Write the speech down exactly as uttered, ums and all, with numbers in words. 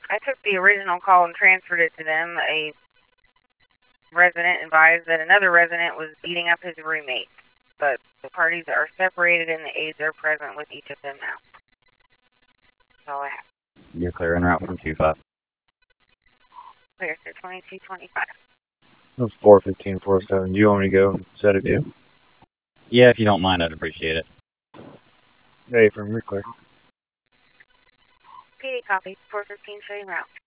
I took the original call and transferred it to them. A resident advised that another resident was beating up his roommate, but the parties are separated and the aides are present with each of them now. That's all I have. You're clear en route from two five. Clear to twenty-two twenty-five. That's four fifteen four seven. Do you want me to go set it too? Yeah, if you don't mind, I'd appreciate it. Hey, from you're clear. P D copy. four fifteen showing route.